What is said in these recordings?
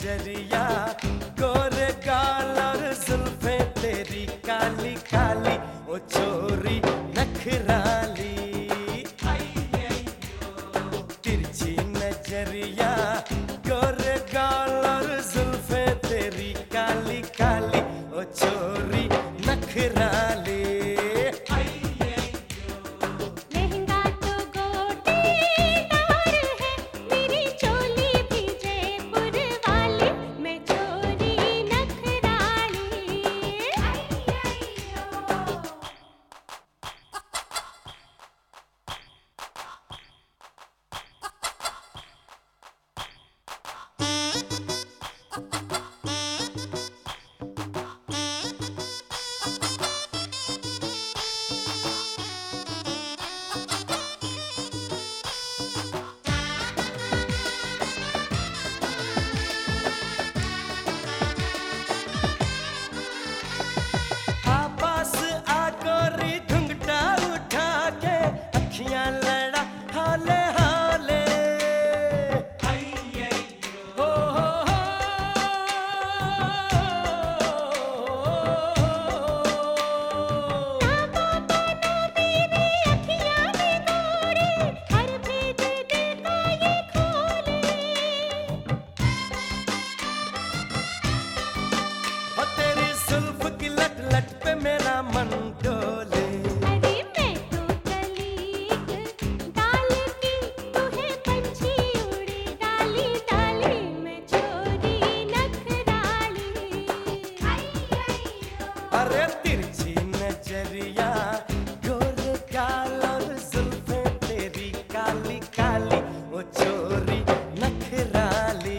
नजरिया, गोरे गाल और जुल्फे तेरी काली काली, ओ छोरी नखराली। तिरछी नजरिया, गोरे गाल और जुल्फे तेरी काली काली, ओ छोरी नखराली। लड़ा हाले हाले, हो तेरी जुल्फ की लट लट पे मेरा मन डोले। अरे तिरछी नजरिया, गोरे गाल और जुल्फे तेरी काली काली, ओ छोरी नखराली।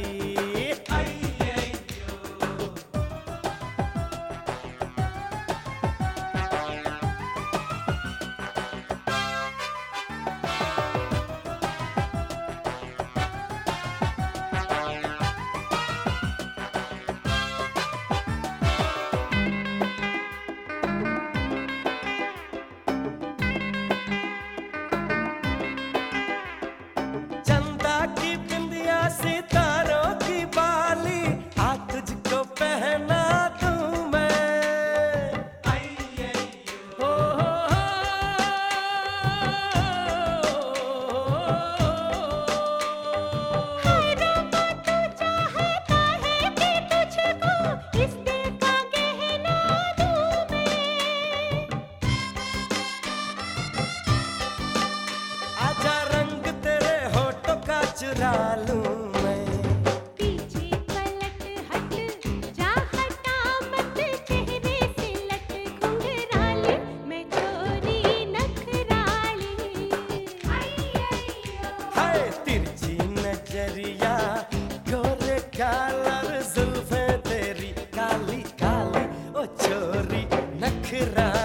सितारों की बाली, आज तुझको पहना दूं मैं। हो इस दिल का गहना दूं मैं। आजा रंग तेरे होठों का चुरा लूं। तिरछी नजरिया, गोरे गाल और जुल्फे तेरी काली काली, ओ छोरी नखरा।